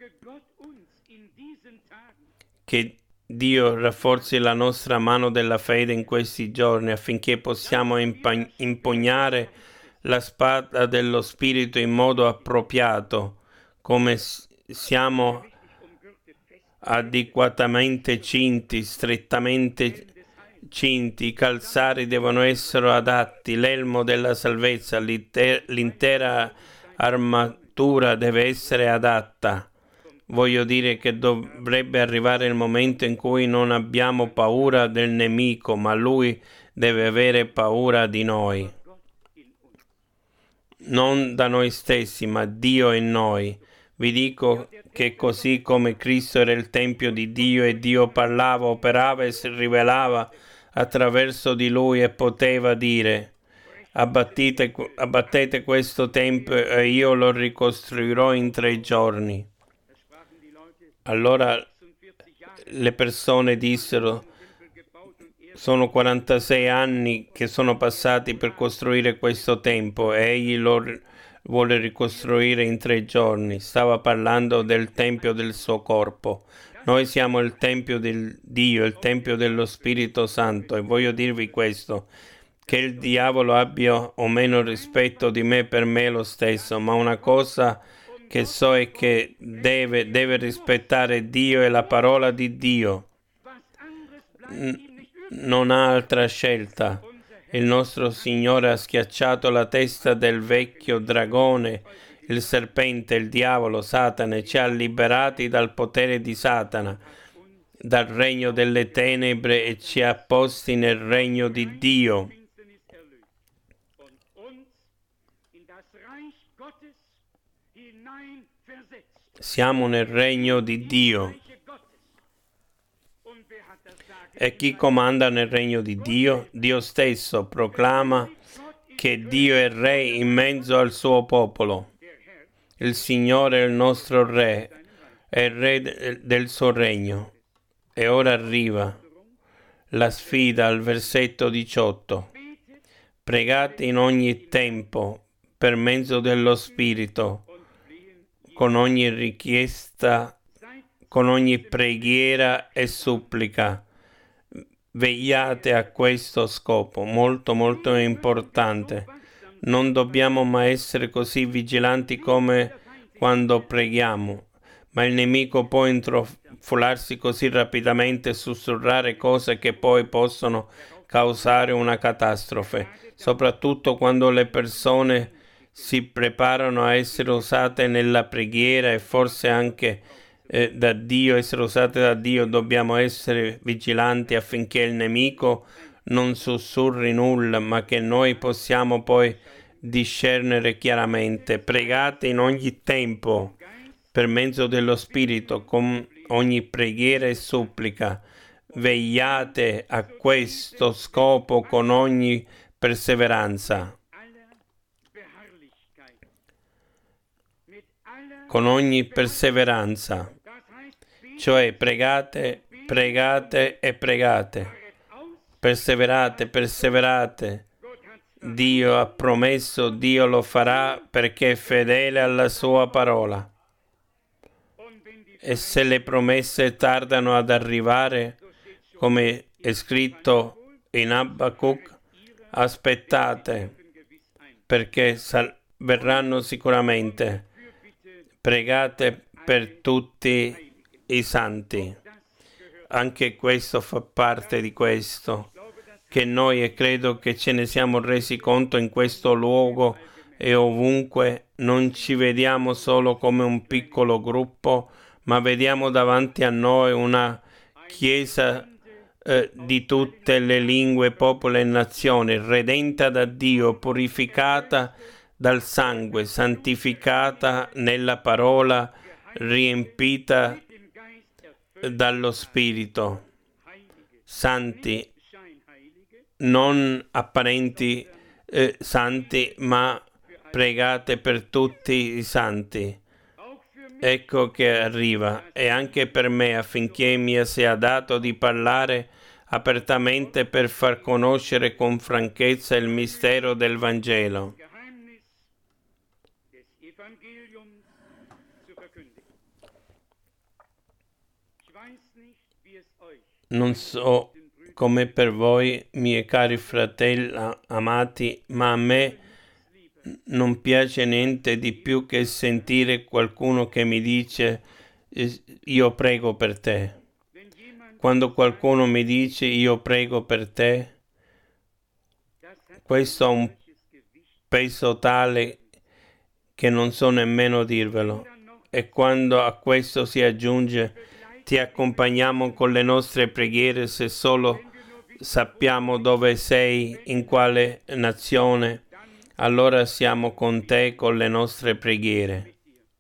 Che Dio rafforzi la nostra mano della fede in questi giorni affinché possiamo impugnare la spada dello Spirito in modo appropriato, come siamo adeguatamente cinti, strettamente cinti. I calzari devono essere adatti, l'elmo della salvezza, l'intera armatura deve essere adatta. Voglio dire che dovrebbe arrivare il momento in cui non abbiamo paura del nemico, ma lui deve avere paura di noi. Non da noi stessi, ma Dio in noi. Vi dico che così come Cristo era il Tempio di Dio e Dio parlava, operava e si rivelava attraverso di lui e poteva dire: abbattete questo Tempio e io lo ricostruirò in 3 giorni. Allora le persone dissero: sono 46 anni che sono passati per costruire questo tempio e egli lo vuole ricostruire in 3 giorni. Stava parlando del tempio del suo corpo. Noi siamo il tempio del Dio, il tempio dello Spirito Santo, e voglio dirvi questo: che il diavolo abbia o meno rispetto di me, per me è lo stesso, ma una cosa che so è che deve rispettare Dio e la parola di Dio. Non ha altra scelta. Il nostro Signore ha schiacciato la testa del vecchio dragone, il serpente, il diavolo, Satana, e ci ha liberati dal potere di Satana, dal regno delle tenebre, e ci ha posti nel regno di Dio. Siamo nel regno di Dio. E chi comanda nel regno di Dio? Dio stesso proclama che Dio è Re in mezzo al suo popolo. Il Signore è il nostro Re, è il Re del suo regno. E ora arriva la sfida al versetto 18. Pregate in ogni tempo, per mezzo dello Spirito, con ogni richiesta, con ogni preghiera e supplica. Vegliate a questo scopo, molto molto importante. Non dobbiamo mai essere così vigilanti come quando preghiamo, ma il nemico può intrufolarsi così rapidamente e sussurrare cose che poi possono causare una catastrofe, soprattutto quando le persone si preparano a essere usate nella preghiera e forse anche da Dio, essere usate da Dio. Dobbiamo essere vigilanti affinché il nemico non sussurri nulla, ma che noi possiamo poi discernere chiaramente. Pregate in ogni tempo, per mezzo dello Spirito, con ogni preghiera e supplica. Vegliate a questo scopo con ogni perseveranza. Con ogni perseveranza. Cioè pregate, pregate e pregate. Perseverate, perseverate. Dio ha promesso, Dio lo farà perché è fedele alla sua parola. E se le promesse tardano ad arrivare, come è scritto in Abacuc, aspettate, perché verranno sicuramente. Pregate per tutti i santi. Anche questo fa parte di questo, che noi, e credo che ce ne siamo resi conto in questo luogo e ovunque, non ci vediamo solo come un piccolo gruppo, ma vediamo davanti a noi una Chiesa di tutte le lingue, popoli e nazioni, redenta da Dio, purificata dal sangue, santificata nella parola, riempita dallo Spirito, santi, non apparenti santi, ma pregate per tutti i santi. Ecco che arriva, e anche per me, affinché mi sia dato di parlare apertamente per far conoscere con franchezza il mistero del Vangelo. Non so come per voi, miei cari fratelli amati, ma a me non piace niente di più che sentire qualcuno che mi dice io prego per te. Quando qualcuno mi dice io prego per te, questo ha un peso tale che non so nemmeno dirvelo. E quando a questo si aggiunge ti accompagniamo con le nostre preghiere se solo sappiamo dove sei, in quale nazione, allora siamo con te con le nostre preghiere.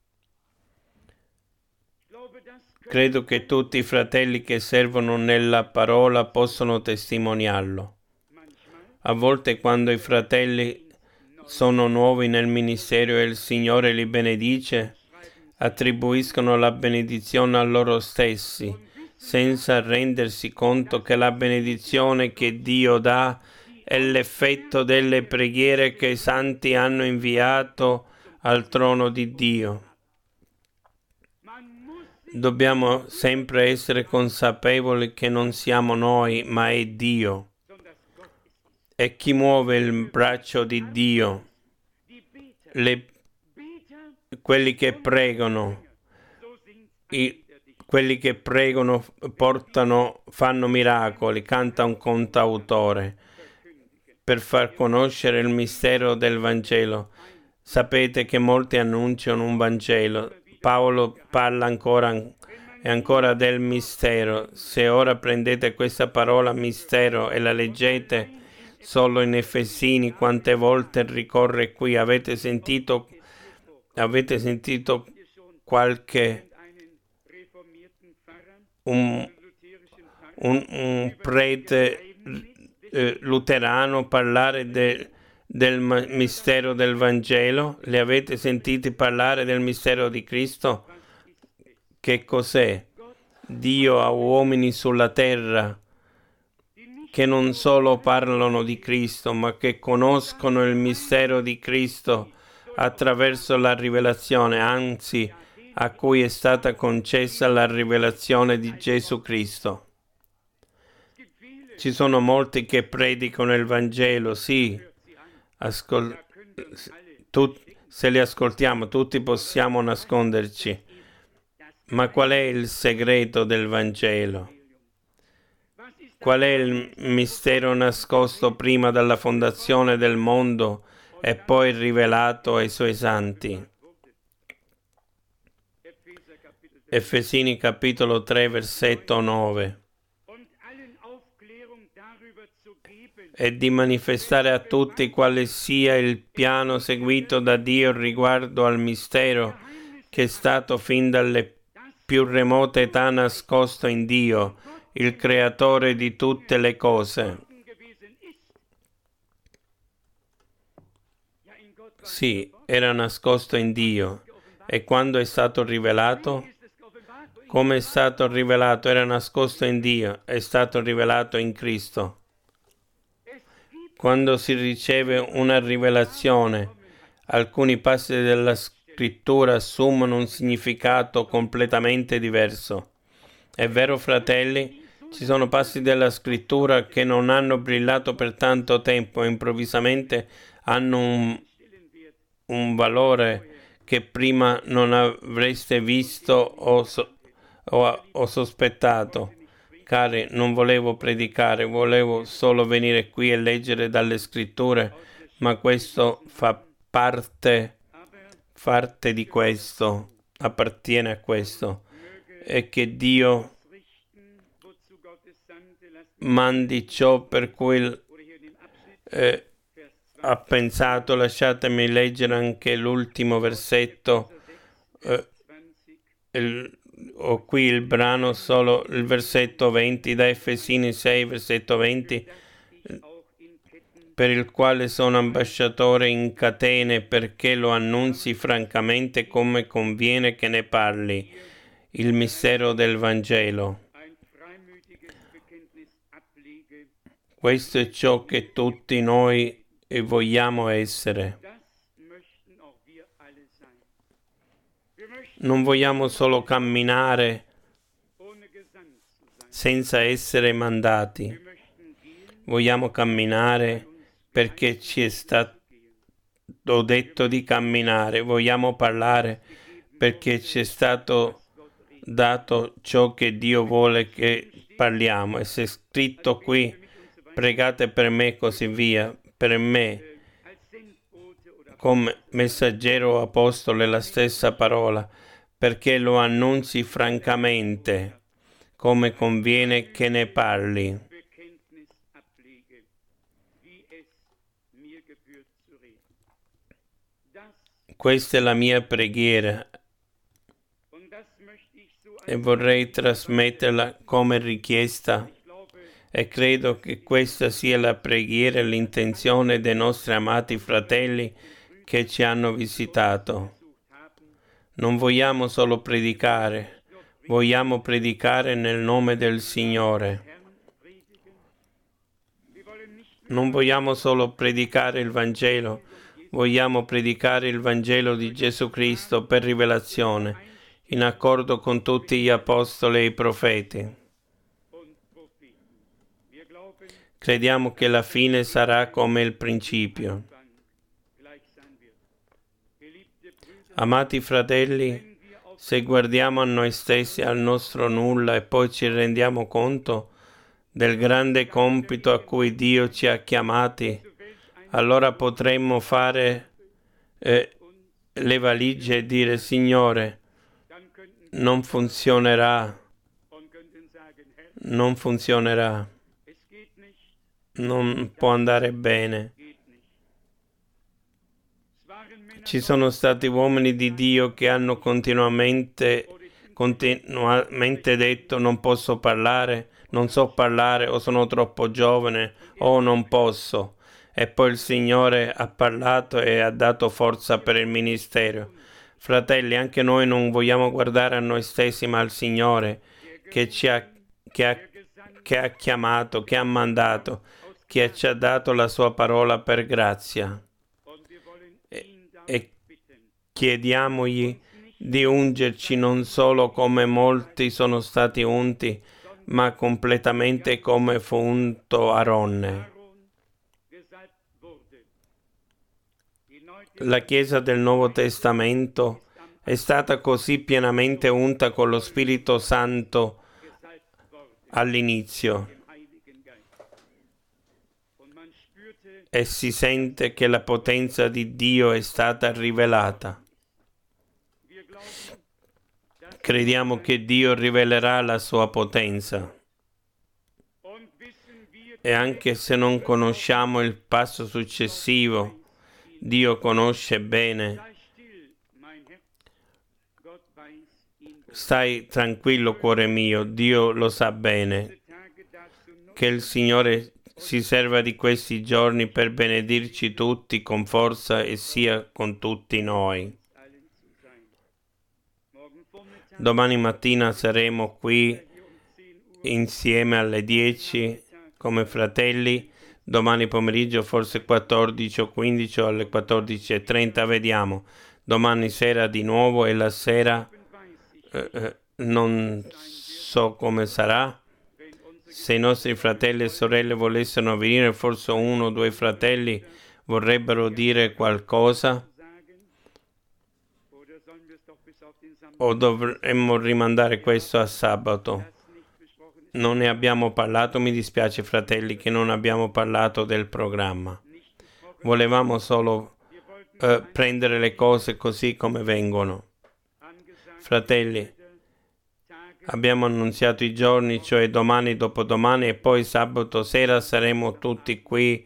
Credo che tutti i fratelli che servono nella parola possono testimoniarlo. A volte quando i fratelli sono nuovi nel ministero e il Signore li benedice, attribuiscono la benedizione a loro stessi, senza rendersi conto che la benedizione che Dio dà è l'effetto delle preghiere che i santi hanno inviato al trono di Dio. Dobbiamo sempre essere consapevoli che non siamo noi, ma è Dio. E chi muove il braccio di Dio? Quelli che pregano, quelli che pregano fanno miracoli, canta un cantautore per far conoscere il mistero del Vangelo. Sapete che molti annunciano un Vangelo. Paolo parla ancora e ancora del mistero. Se ora prendete questa parola mistero e la leggete solo in Efesini, quante volte ricorre qui? Avete sentito qualche un prete luterano parlare del mistero del Vangelo? Le avete sentiti parlare del mistero di Cristo? Che cos'è? Dio ha uomini sulla terra che non solo parlano di Cristo, ma che conoscono il mistero di Cristo attraverso la rivelazione, anzi, a cui è stata concessa la rivelazione di Gesù Cristo. Ci sono molti che predicano il Vangelo, sì, se li ascoltiamo tutti possiamo nasconderci, ma qual è il segreto del Vangelo? Qual è il mistero nascosto prima della fondazione del mondo e poi rivelato ai suoi santi? Efesini capitolo 3 versetto 9. E di manifestare a tutti quale sia il piano seguito da Dio riguardo al mistero che è stato fin dalle più remote età nascosto in Dio, il creatore di tutte le cose. Sì, era nascosto in Dio. E quando è stato rivelato? Come è stato rivelato? Era nascosto in Dio, è stato rivelato in Cristo. Quando si riceve una rivelazione, alcuni passi della scrittura assumono un significato completamente diverso. È vero, fratelli? Ci sono passi della scrittura che non hanno brillato per tanto tempo e improvvisamente hanno un valore che prima non avreste visto o sospettato. Cari, non volevo predicare, volevo solo venire qui e leggere dalle scritture, ma questo fa parte di questo, appartiene a questo. E che Dio mandi ciò per cui ha pensato. Lasciatemi leggere anche l'ultimo versetto. Ho qui il brano, solo il versetto 20, da Efesini 6, versetto 20, per il quale sono ambasciatore in catene, perché lo annunzi francamente come conviene che ne parli, il mistero del Vangelo. Questo è ciò che tutti noi vogliamo essere. Non vogliamo solo camminare senza essere mandati. Vogliamo camminare perché ci è stato detto di camminare. Vogliamo parlare perché ci è stato dato ciò che Dio vuole che parliamo. E se è scritto qui, pregate per me, così via. Per me, come messaggero o apostolo, è la stessa parola, perché lo annunzi francamente, come conviene che ne parli. Questa è la mia preghiera e vorrei trasmetterla come richiesta, e credo che questa sia la preghiera e l'intenzione dei nostri amati fratelli che ci hanno visitato. Non vogliamo solo predicare, vogliamo predicare nel nome del Signore. Non vogliamo solo predicare il Vangelo, vogliamo predicare il Vangelo di Gesù Cristo per rivelazione, in accordo con tutti gli apostoli e i profeti. Crediamo che la fine sarà come il principio. Amati fratelli, se guardiamo a noi stessi, al nostro nulla, e poi ci rendiamo conto del grande compito a cui Dio ci ha chiamati, allora potremmo fare le valigie e dire: Signore, non funzionerà, non può andare bene. Ci sono stati uomini di Dio che hanno continuamente detto: non posso parlare, non so parlare, o sono troppo giovane, o non posso. E poi il Signore ha parlato e ha dato forza per il ministero. Fratelli, anche noi non vogliamo guardare a noi stessi, ma al Signore che ha chiamato, che ha mandato, che ci ha dato la sua parola per grazia. E chiediamogli di ungerci non solo come molti sono stati unti, ma completamente come fu unto Aronne. La Chiesa del Nuovo Testamento è stata così pienamente unta con lo Spirito Santo all'inizio, e si sente che la potenza di Dio è stata rivelata. Crediamo che Dio rivelerà la sua potenza. E anche se non conosciamo il passo successivo, Dio conosce bene. Stai tranquillo, cuore mio, Dio lo sa bene. Che il Signore si serva di questi giorni per benedirci tutti con forza e sia con tutti noi. Domani mattina saremo qui insieme alle 10 come fratelli. domani pomeriggio forse 14 o 15 o alle 14:30, vediamo. Domani sera di nuovo e la sera non so come sarà. Se i nostri fratelli e sorelle volessero venire, forse uno o due fratelli vorrebbero dire qualcosa, o dovremmo rimandare questo a sabato. Non ne abbiamo parlato, mi dispiace fratelli che non abbiamo parlato del programma. Volevamo solo prendere le cose così come vengono. Fratelli, abbiamo annunziato i giorni, cioè domani, dopodomani e poi sabato sera saremo tutti qui,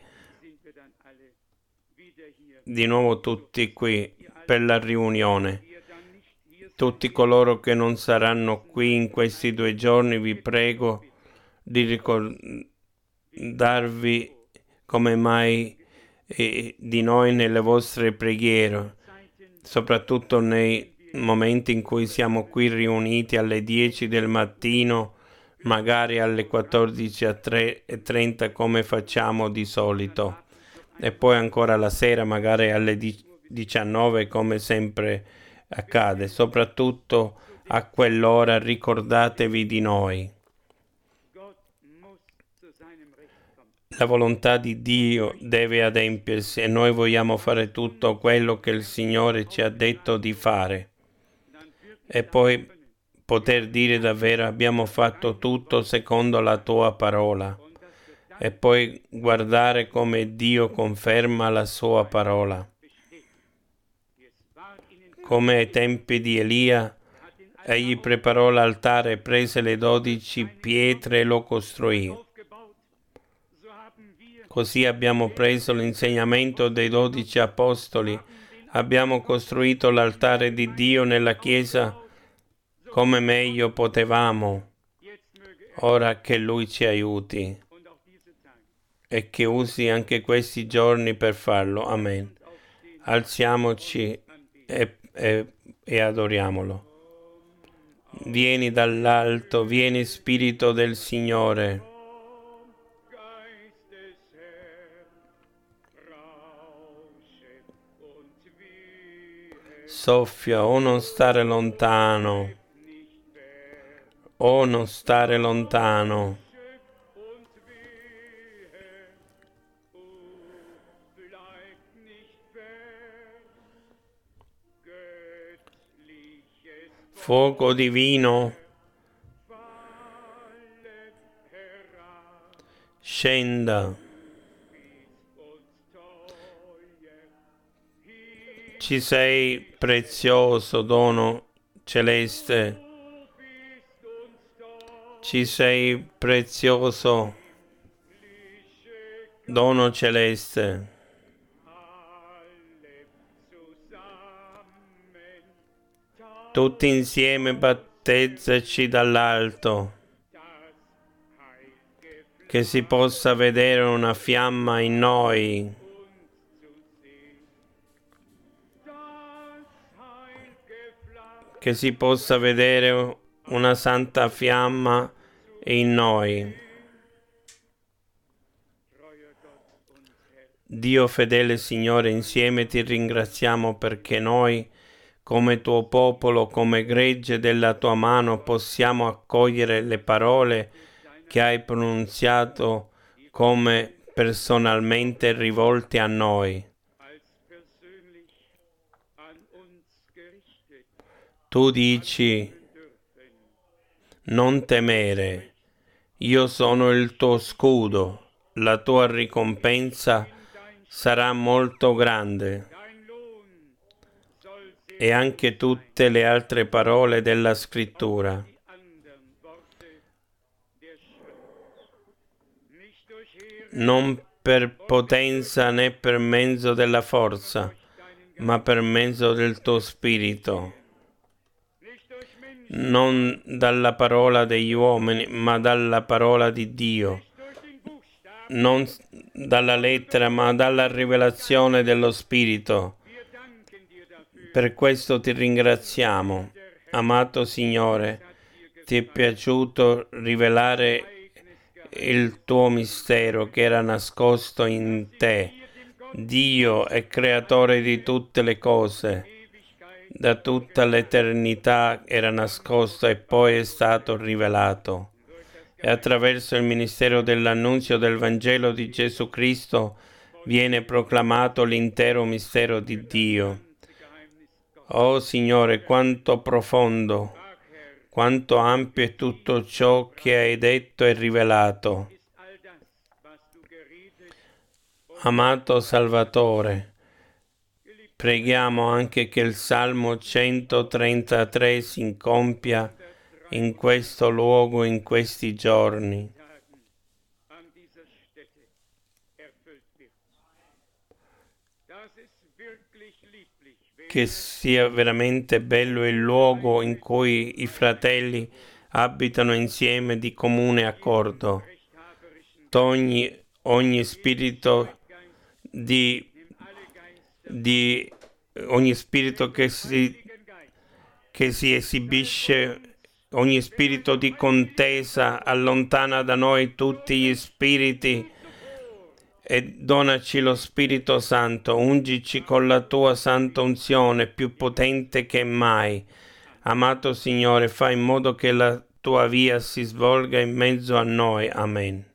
di nuovo tutti qui per la riunione. Tutti coloro che non saranno qui in questi 2 giorni, vi prego di ricordarvi come mai di noi nelle vostre preghiere, soprattutto nei momenti in cui siamo qui riuniti alle 10 del mattino, magari alle 14:30 come facciamo di solito, e poi ancora la sera magari alle 19 come sempre accade. Soprattutto a quell'ora ricordatevi di noi. La volontà di Dio deve adempiersi e noi vogliamo fare tutto quello che il Signore ci ha detto di fare. E poi poter dire davvero abbiamo fatto tutto secondo la tua parola. E poi guardare come Dio conferma la sua parola. Come ai tempi di Elia, egli preparò l'altare, prese le 12 pietre e lo costruì. Così abbiamo preso l'insegnamento dei 12 apostoli, abbiamo costruito l'altare di Dio nella Chiesa come meglio potevamo. Ora che Lui ci aiuti e che usi anche questi giorni per farlo. Amen. Alziamoci e adoriamolo. Vieni dall'alto, vieni Spirito del Signore. Soffia, o non stare lontano, o non stare lontano. Fuoco divino, scenda. Ci sei prezioso, dono celeste. Ci sei prezioso, dono celeste. Tutti insieme battezzaci dall'alto, che si possa vedere una fiamma in noi. Che si possa vedere una santa fiamma in noi. Dio fedele Signore, insieme ti ringraziamo perché noi, come tuo popolo, come gregge della tua mano, possiamo accogliere le parole che hai pronunziato come personalmente rivolte a noi. Tu dici, non temere, io sono il tuo scudo, la tua ricompensa sarà molto grande. E anche tutte le altre parole della Scrittura. Non per potenza né per mezzo della forza, ma per mezzo del tuo Spirito. Non dalla parola degli uomini, ma dalla parola di Dio. Non dalla lettera, ma dalla rivelazione dello Spirito. Per questo ti ringraziamo, amato Signore. Ti è piaciuto rivelare il tuo mistero che era nascosto in te. Dio è creatore di tutte le cose. Da tutta l'eternità era nascosto e poi è stato rivelato. E attraverso il ministero dell'annunzio del Vangelo di Gesù Cristo viene proclamato l'intero mistero di Dio. Oh Signore, quanto profondo, quanto ampio è tutto ciò che hai detto e rivelato. Amato Salvatore, preghiamo anche che il Salmo 133 si compia in questo luogo, in questi giorni. Che sia veramente bello il luogo in cui i fratelli abitano insieme di comune accordo. Togli ogni spirito ogni spirito che si esibisce, ogni spirito di contesa, allontana da noi tutti gli spiriti e donaci lo Spirito Santo, ungici con la tua santa unzione più potente che mai. Amato Signore, fai in modo che la tua via si svolga in mezzo a noi. Amen.